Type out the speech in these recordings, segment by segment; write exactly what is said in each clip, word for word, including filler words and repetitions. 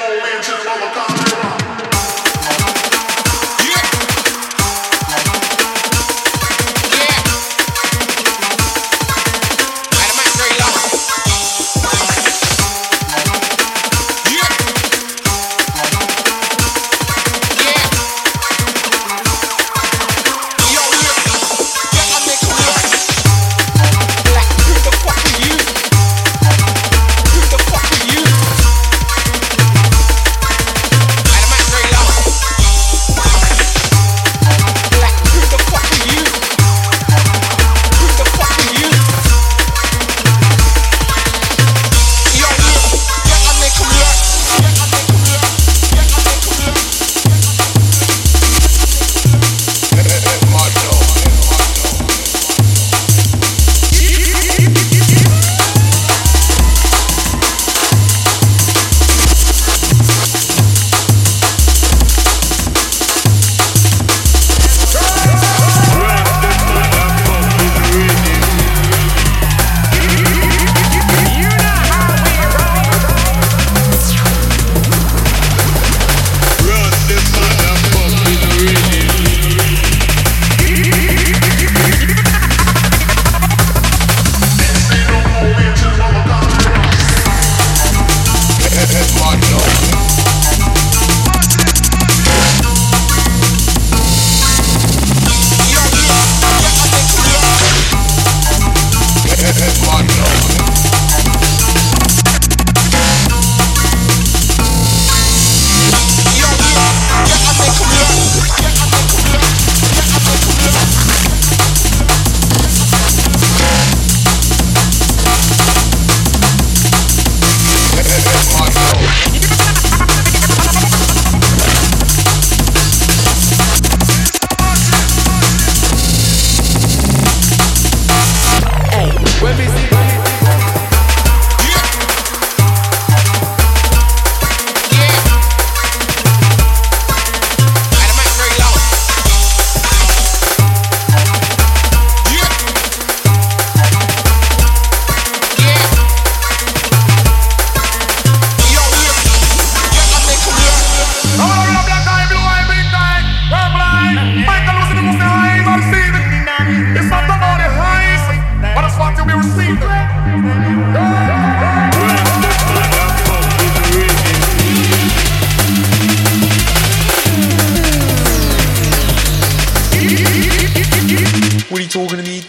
What are you talking to me?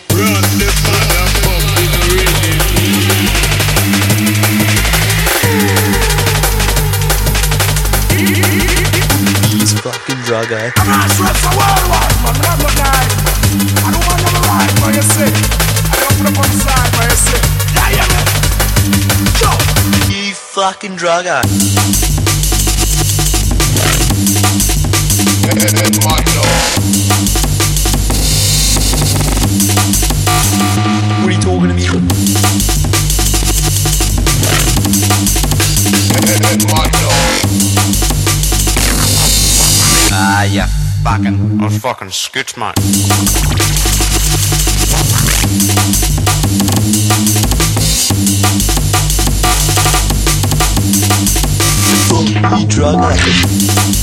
He's fucking drug, eh? I'm not sure it's a worldwide, man. I'm not lying. I don't want to lie, what you say. I don't put up on the side, what you say. Yeah, yeah, man. Go. You fucking drug, eh? What are you talking to me? Ah, yeah, fucking, I'm fucking scoots, man. You drug addict.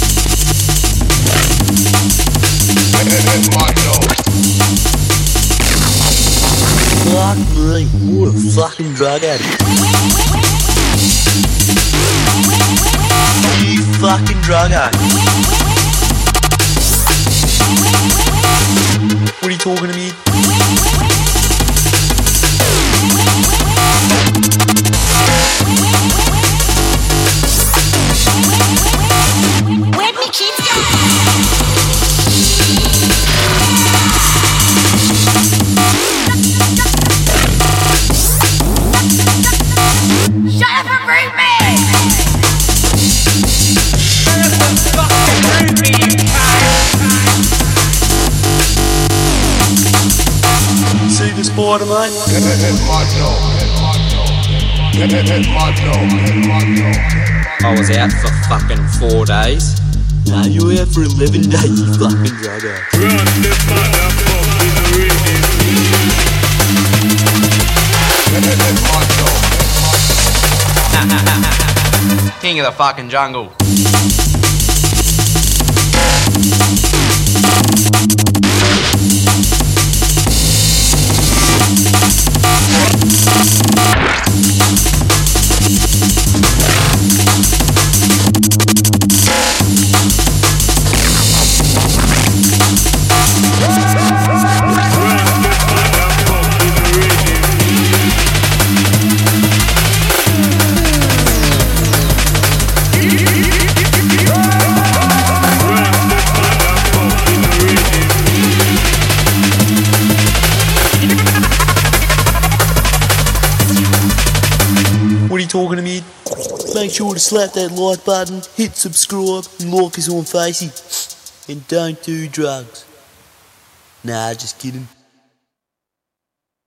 Fuck me, what a fucking drug addict. You fucking drug addict. What are you talking to me? Where'd me keep Shut up and bring me! See the spider, mate? I was out for fucking four days. Nah, you were out for eleven days, you fucking drug addict. Run the motherfucker in the rhythm. King of the fucking jungle. What are you talking to me? Make sure to slap that like button, hit subscribe, and like us on Facey. And don't do drugs. Nah, just kidding.